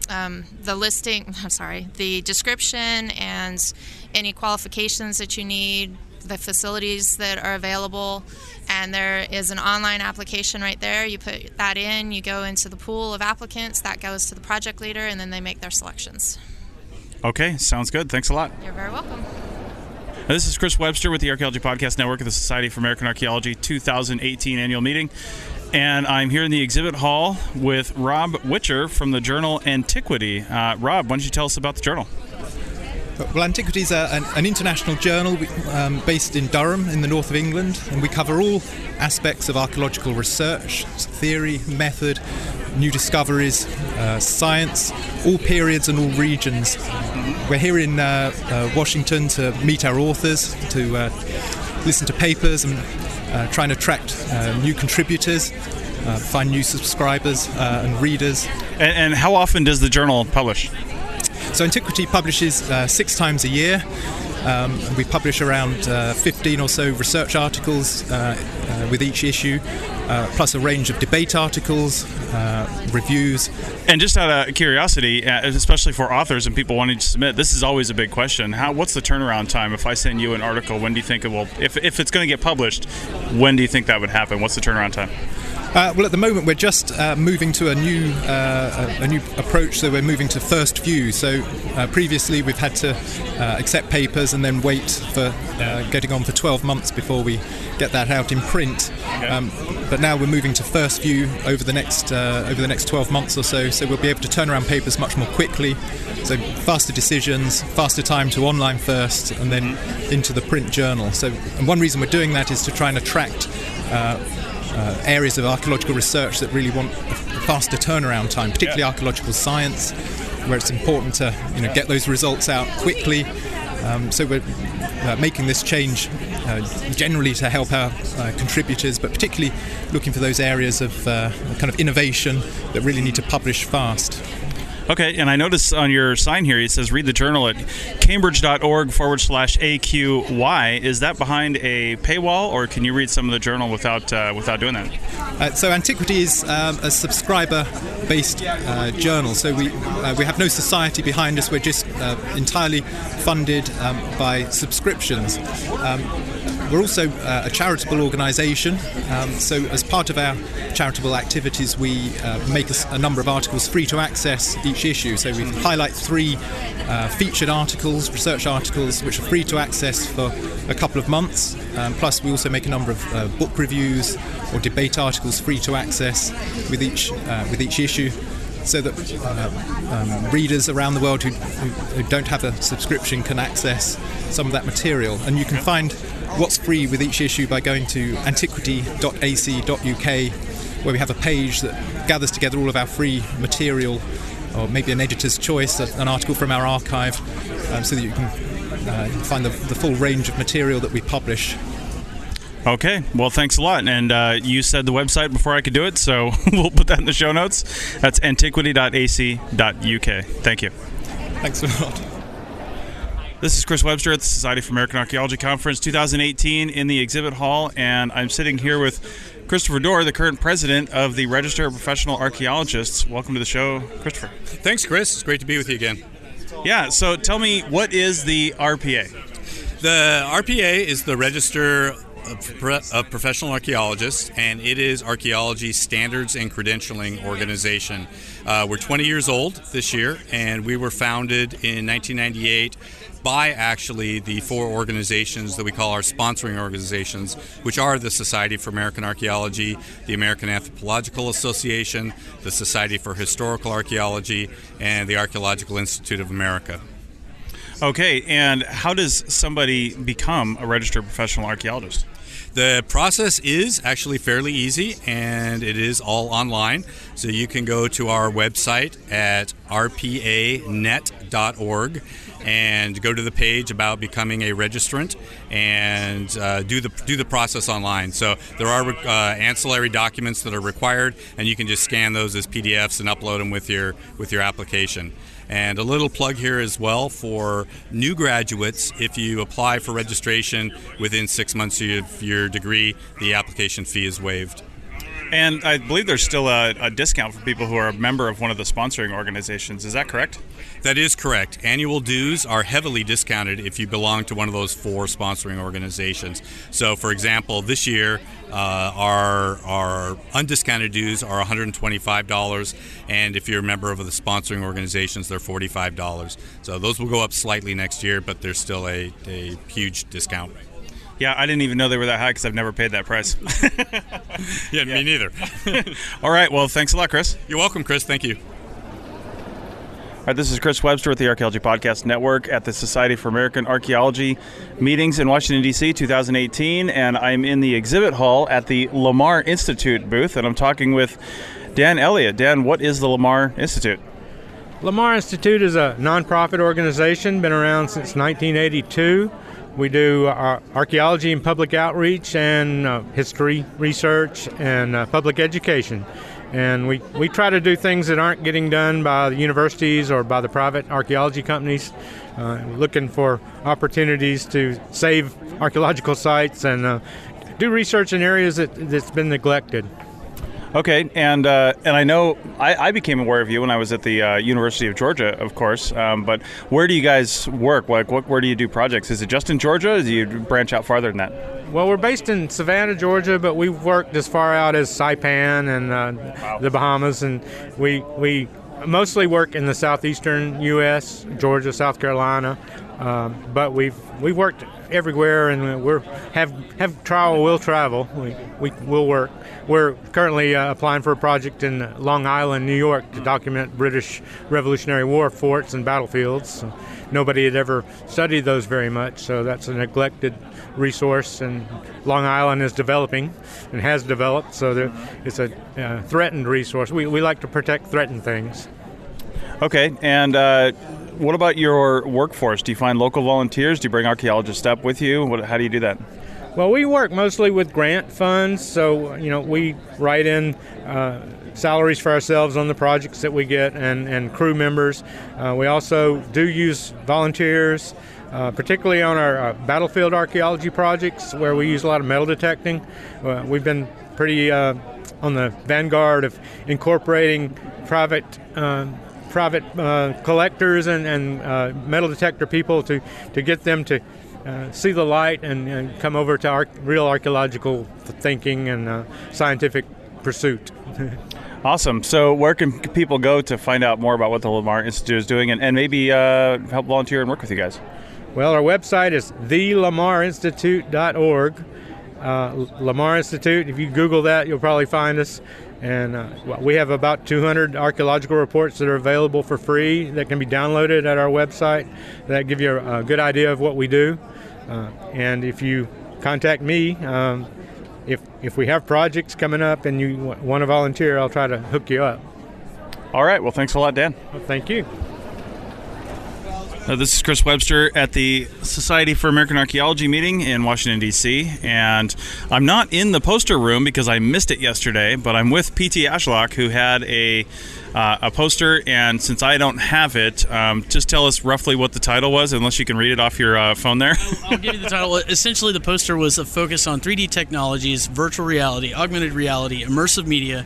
S7: the description and any qualifications that you need, the facilities that are available, and there is an online application right there. You put that in, you go into the pool of applicants, that goes to the project leader, and then they make their selections.
S2: Okay, sounds good. Thanks a lot.
S7: You're very welcome.
S2: This is Chris Webster with the Archaeology Podcast Network of the Society for American Archaeology 2018 annual meeting. And I'm here in the exhibit hall with Rob Witcher from the journal Antiquity. Rob, why don't you tell us about the journal?
S8: Well, Antiquity is an international journal based in Durham in the north of England, and we cover all aspects of archaeological research, theory, method, new discoveries, science, all periods and all regions. We're here in Washington to meet our authors, to listen to papers and try and attract new contributors, find new subscribers and readers.
S2: And how often does the journal publish?
S8: So Antiquity publishes 6 times a year. We publish around 15 or so research articles with each issue, plus a range of debate articles, reviews. And just out of curiosity, especially for authors and people wanting to submit, this is always a big question. What's the turnaround time? If I send you an article, when do you think it will, if it's going to get published, when do you think that would happen? What's the turnaround time? Well, at the moment we're just moving to a new approach. So we're moving to first view. So previously we've had to accept papers and then wait for getting on for 12 months before we get that out in print. But now we're moving to first view over the next 12 months or so. So we'll be able to turn around papers much more quickly. So faster decisions, faster time to online first, and then into the print journal. So, and one reason we're doing that is to try and attract areas of archaeological research that really want a faster turnaround time, particularly archaeological science, where it's important to get those results out quickly. So we're making this change generally to help our contributors, but particularly looking for those areas of kind of innovation that really need to publish fast.
S2: Okay, and I notice on your sign here it says read the journal at cambridge.org/AQY. Is that behind a paywall, or can you read some of the journal without doing that?
S8: So Antiquity is a subscriber-based journal. So we have no society behind us. We're just entirely funded by subscriptions. We're also a charitable organisation, so as part of our charitable activities we make a number of articles free to access each issue. So we highlight 3 featured articles, research articles, which are free to access for a couple of months. Plus we also make a number of book reviews or debate articles free to access with each issue, so that readers around the world who don't have a subscription can access some of that material. And you can find what's free with each issue by going to antiquity.ac.uk, where we have a page that gathers together all of our free material, or maybe an editor's choice, an article from our archive, so that you can find the full range of material that we publish.
S2: Okay, well, thanks a lot. And you said the website before I could do it, so we'll put that in the show notes. That's antiquity.ac.uk. Thank you.
S8: Thanks a lot.
S2: This is Chris Webster at the Society for American Archaeology Conference 2018 in the exhibit hall, and I'm sitting here with Christopher Dorr, the current president of the Register of Professional Archaeologists. Welcome to the show, Christopher.
S9: Thanks, Chris. It's great to be with you again.
S2: Yeah, so tell me, what is the RPA?
S9: The RPA is the Register of Professional Archaeologists, and it is archaeology's standards and credentialing organization. We're 20 years old this year, and we were founded in 1998 by actually the 4 organizations that we call our sponsoring organizations, which are the Society for American Archaeology, the American Anthropological Association, the Society for Historical Archaeology, and the Archaeological Institute of America.
S2: Okay, and how does somebody become a registered professional archaeologist?
S9: The process is actually fairly easy, and it is all online. So you can go to our website at rpanet.org and go to the page about becoming a registrant and do the process online. So there are ancillary documents that are required, and you can just scan those as PDFs and upload them with your application. And a little plug here as well for new graduates. If you apply for registration within 6 months of your degree, the application fee is waived.
S2: And I believe there's still a discount for people who are a member of one of the sponsoring organizations. Is that correct?
S9: That is correct. Annual dues are heavily discounted if you belong to one of those 4 sponsoring organizations. So, for example, this year, our undiscounted dues are $125, and if you're a member of the sponsoring organizations, they're $45. So those will go up slightly next year, but there's still a huge discount.
S2: Yeah, I didn't even know they were that high because I've never paid that price.
S9: Yeah, me neither.
S2: All right, well, thanks a lot, Chris.
S9: You're welcome, Chris. Thank you.
S2: All right, this is Chris Webster with the Archaeology Podcast Network at the Society for American Archaeology meetings in Washington, D.C., 2018, and I'm in the exhibit hall at the Lamar Institute booth, and I'm talking with Dan Elliott. Dan, what is the Lamar Institute?
S10: Lamar Institute is a nonprofit organization, been around since 1982. We do archaeology and public outreach and history research and public education. And we try to do things that aren't getting done by the universities or by the private archaeology companies, looking for opportunities to save archaeological sites and do research in areas that's been neglected.
S2: Okay, and I know I became aware of you when I was at the University of Georgia, of course. But where do you guys work? Like, where do you do projects? Is it just in Georgia, or do you branch out farther than that?
S10: Well, we're based in Savannah, Georgia, but we've worked as far out as Saipan and the Bahamas, and we mostly work in the southeastern U.S., Georgia, South Carolina, but we've worked everywhere, and have trial will travel. We'll work. We're currently applying for a project in Long Island, New York, to document British Revolutionary War forts and battlefields. So nobody had ever studied those very much, so that's a neglected resource, and Long Island is developing and has developed, so it's a threatened resource. We like to protect threatened things.
S2: Okay, and what about your workforce? Do you find local volunteers? Do you bring archaeologists up with you? How do you do that?
S10: Well, we work mostly with grant funds, so we write in salaries for ourselves on the projects that we get, and crew members. We also do use volunteers, particularly on our battlefield archaeology projects, where we use a lot of metal detecting. We've been pretty on the vanguard of incorporating private collectors and metal detector people to get them to see the light and come over to real archaeological thinking and scientific pursuit.
S2: Awesome. So where can people go to find out more about what the Lamar Institute is doing, and maybe help volunteer and work with you guys?
S10: Well, our website is thelamarinstitute.org. Lamar Institute, if you Google that, you'll probably find us. And we have about 200 archaeological reports that are available for free that can be downloaded at our website that give you a good idea of what we do. And if you contact me, if we have projects coming up and you want to volunteer, I'll try to hook you up.
S2: All right. Well, thanks a lot, Dan.
S10: Well, thank you.
S2: This is Chris Webster at the Society for American Archaeology meeting in Washington, D.C., and I'm not in the poster room because I missed it yesterday, but I'm with P.T. Ashlock, who had a poster, and since I don't have it, just tell us roughly what the title was, unless you can read it off your phone there.
S11: I'll give you the title. Essentially, the poster was a focus on 3D technologies, virtual reality, augmented reality, immersive media,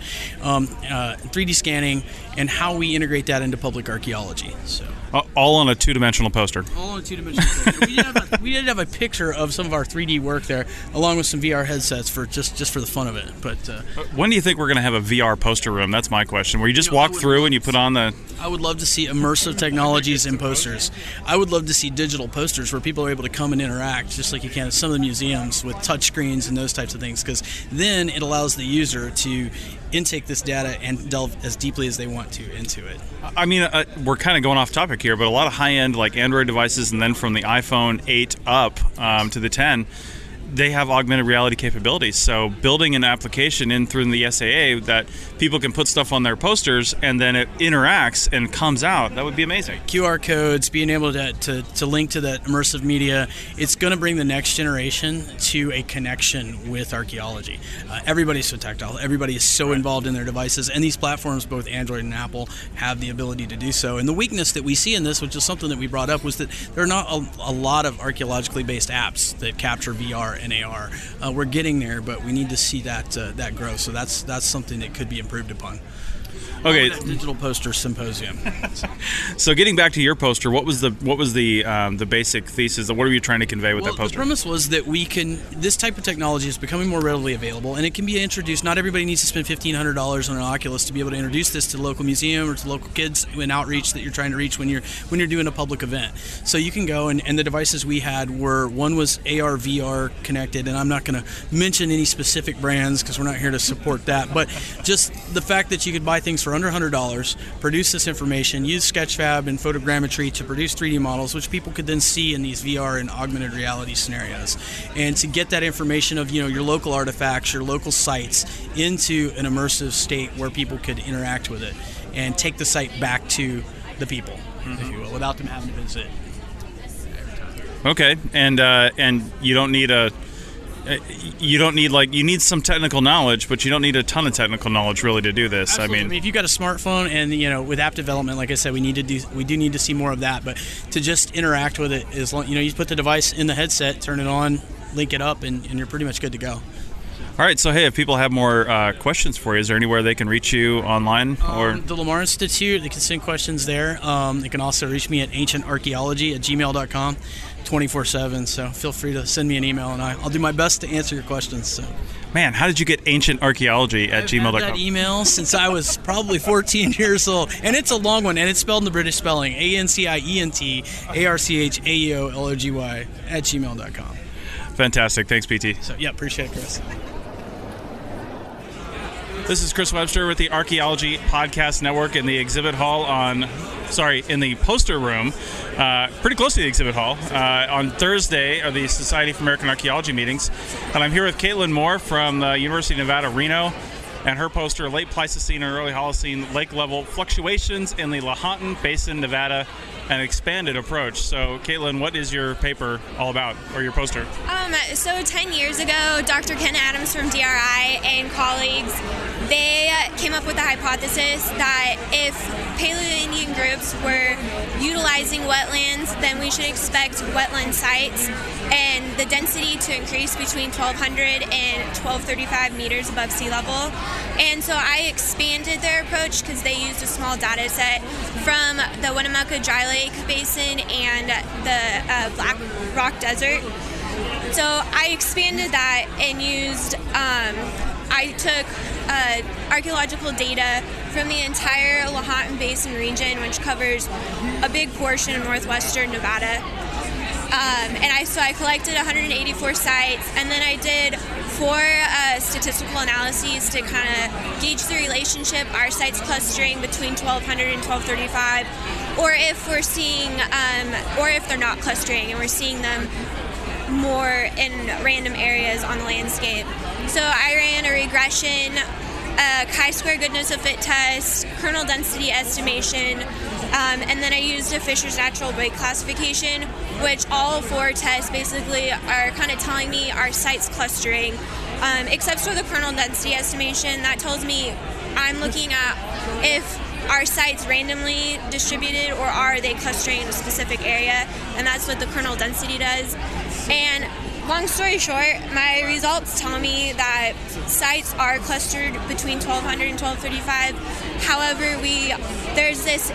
S11: 3D scanning, and how we integrate that into public archaeology. So.
S2: All on a two-dimensional poster.
S11: All on a two-dimensional poster. We did have a picture of some of our 3D work there, along with some VR headsets for just for the fun of it. But
S2: when do you think we're going to have a VR poster room? That's my question. Where you just walk through and you put on the...
S11: I would love to see immersive technologies in posters. I would love to see digital posters where people are able to come and interact, just like you can at some of the museums with touch screens and those types of things, because then it allows the user to intake this data and delve as deeply as they want to into it.
S2: I mean, we're kind of going off topic here, but a lot of high-end like Android devices, and then from the iPhone 8 up to the 10, they have augmented reality capabilities. So building an application in through the SAA that people can put stuff on their posters and then it interacts and comes out, that would be amazing.
S11: QR codes, being able to link to that immersive media, it's going to bring the next generation to a connection with archaeology. Everybody's so tactile. Everybody is so involved in their devices, and these platforms, both Android and Apple, have the ability to do so. And the weakness that we see in this, which is something that we brought up, was that there are not a lot of archaeologically based apps that capture VR and AR. We're getting there, but we need to see that grow. So that's something that could be improved upon.
S2: Okay,
S11: digital poster symposium.
S2: So getting back to your poster, what was the basic thesis? What are you trying to convey with that poster?
S11: The premise was that this type of technology is becoming more readily available, and it can be introduced. Not everybody needs to spend $1,500 on an Oculus to be able to introduce this to the local museum or to local kids in outreach that you're trying to reach when you're doing a public event. So you can go, and the devices we had one was AR VR connected, and I'm not going to mention any specific brands because we're not here to support that, but just the fact that you could buy things for under $100, produce this information, use Sketchfab and photogrammetry to produce 3D models, which people could then see in these VR and augmented reality scenarios. And to get that information of your local artifacts, your local sites, into an immersive state where people could interact with it and take the site back to the people, if you will, without them having to visit.
S2: Okay, and you don't need you need some technical knowledge, but you don't need a ton of technical knowledge really to do this.
S11: Absolutely. I mean, if you've got a smartphone and with app development, like I said, we do need to see more of that. But to just interact with it is, you put the device in the headset, turn it on, link it up, and you're pretty much good to go.
S2: All right, so hey, if people have more questions for you, is there anywhere they can reach you online? Or
S11: the Lamar Institute, they can send questions there. They can also reach me at ancientarchaeology@gmail.com 24/7, so feel free to send me an email, and I'll do my best to answer your questions. So.
S2: Man, how did you get ancientarchaeology@gmail.com?
S11: I've had that email since I was probably 14 years old, and it's a long one, and it's spelled in the British spelling, ANCIENTARCHAEOLOGY @gmail.com.
S2: Fantastic. Thanks, PT.
S11: So, yeah, appreciate it, Chris.
S2: This is Chris Webster with the Archaeology Podcast Network in the exhibit hall in the poster room, pretty close to the exhibit hall. On Thursday are the Society for American Archaeology meetings, and I'm here with Caitlin Moore from the University of Nevada, Reno, and her poster, Late Pleistocene and Early Holocene Lake Level Fluctuations in the Lahontan Basin, Nevada, an Expanded Approach. So, Caitlin, what is your paper all about, or your poster?
S12: So 10 years ago, Dr. Ken Adams from DRI and colleagues, they came up with the hypothesis that if Paleo-Indian groups were utilizing wetlands, then we should expect wetland sites and the density to increase between 1,200 and 1,235 meters above sea level. And so I expanded their approach because they used a small data set from the Winnemucca Dry Lake Basin and the Black Rock Desert. So I expanded that and used, I took archaeological data from the entire Lahontan Basin region, which covers a big portion of northwestern Nevada. So I collected 184 sites, and then I did 4 statistical analyses to kind of gauge the relationship, our sites clustering between 1,200 and 1,235, or if we're seeing, or if they're not clustering and we're seeing them more in random areas on the landscape. So I ran a regression, a chi-square goodness of fit test, kernel density estimation, and then I used a Fisher's natural weight classification, which all 4 tests basically are kind of telling me our sites clustering, except for the kernel density estimation. That tells me I'm looking at if are sites randomly distributed or are they clustering in a specific area, and that's what the kernel density does. And long story short, my results tell me that sites are clustered between 1,200 and 1,235. However, there's this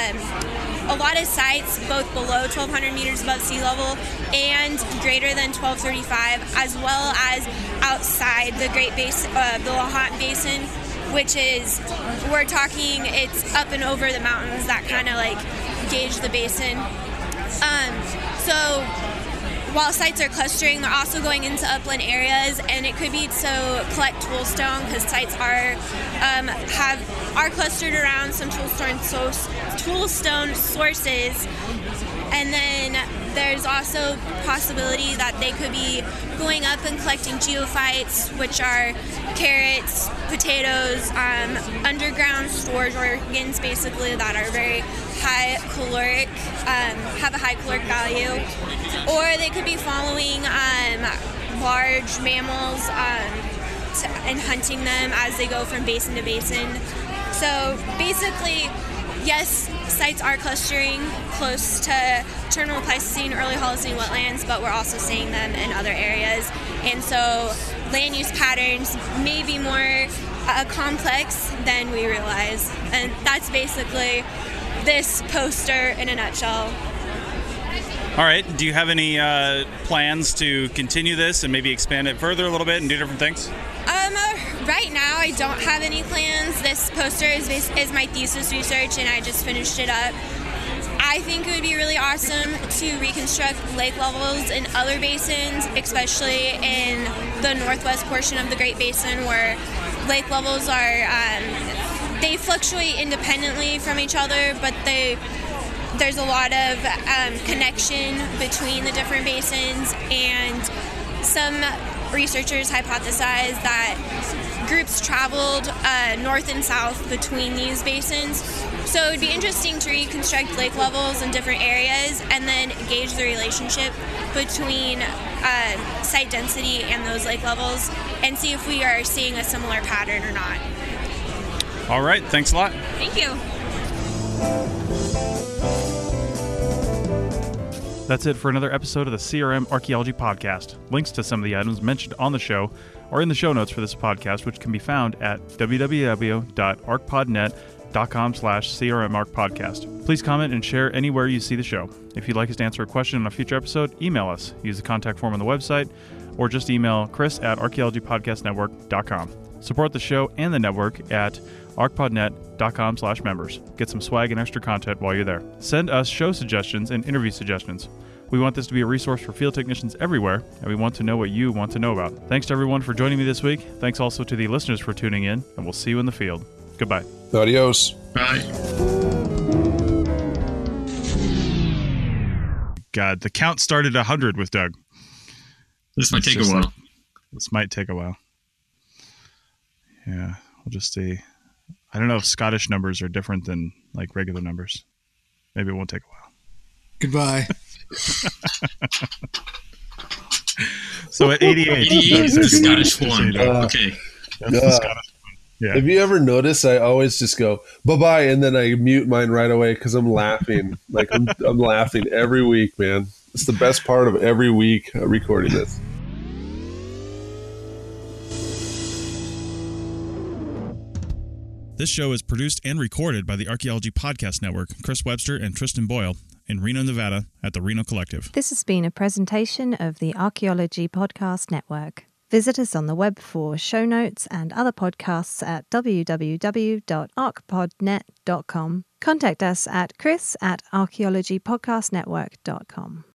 S12: a lot of sites both below 1,200 meters above sea level and greater than 1,235, as well as outside the Great Basin, the Lahontan Basin, which is, we're talking, it's up and over the mountains that kind of like gauge the basin. So while sites are clustering, they're also going into upland areas, and it could be to collect toolstone because sites are clustered around some toolstone sources. And then there's also possibility that they could be going up and collecting geophytes, which are carrots, potatoes, underground storage organs, basically, that are very high caloric, have a high caloric value. Or they could be following large mammals and hunting them as they go from basin to basin. So basically, yes, sites are clustering close to terminal Pleistocene, early Holocene wetlands, but we're also seeing them in other areas. And so land use patterns may be more complex than we realize. And that's basically this poster in a nutshell.
S2: All right. Do you have any plans to continue this and maybe expand it further a little bit and do different things?
S12: Right now, I don't have any plans. This poster is my thesis research, and I just finished it up. I think it would be really awesome to reconstruct lake levels in other basins, especially in the northwest portion of the Great Basin, where lake levels are, they fluctuate independently from each other, but there's a lot of connection between the different basins, and some researchers hypothesize that groups traveled north and south between these basins. So it would be interesting to reconstruct lake levels in different areas and then gauge the relationship between site density and those lake levels and see if we are seeing a similar pattern or not.
S2: All right. Thanks a lot.
S12: Thank you.
S2: That's it for another episode of the CRM Archaeology Podcast. Links to some of the items mentioned on the show or in the show notes for this podcast, which can be found at www.arcpodnet.com/CRMArcPodcast. Please comment and share anywhere you see the show. If you'd like us to answer a question on a future episode, email us. Use the contact form on the website, or just email chris@archaeologypodcastnetwork.com. Support the show and the network at arcpodnet.com/members. Get some swag and extra content while you're there. Send us show suggestions and interview suggestions. We want this to be a resource for field technicians everywhere, and we want to know what you want to know about. Thanks to everyone for joining me this week. Thanks also to the listeners for tuning in, and we'll see you in the field. Goodbye.
S4: Adios.
S3: Bye.
S2: God, the count started 100 with Doug.
S3: This might take a while.
S2: This might take a while. Yeah, we'll just see. I don't know if Scottish numbers are different than like regular numbers. Maybe it won't take a while.
S5: Goodbye.
S2: So at 88
S3: is the Scottish one. Okay.
S2: That's the Scottish one. Yeah.
S4: Have you ever noticed I always just go bye-bye and then I mute mine right away because I'm laughing. Like I'm laughing every week, man. It's the best part of every week recording this.
S2: This show is produced and recorded by the Archaeology Podcast Network, Chris Webster and Tristan Boyle, in Reno, Nevada, at the Reno Collective.
S1: This has been a presentation of the Archaeology Podcast Network. Visit us on the web for show notes and other podcasts at www.arcpodnet.com. Contact us at chris@archaeologypodcastnetwork.com.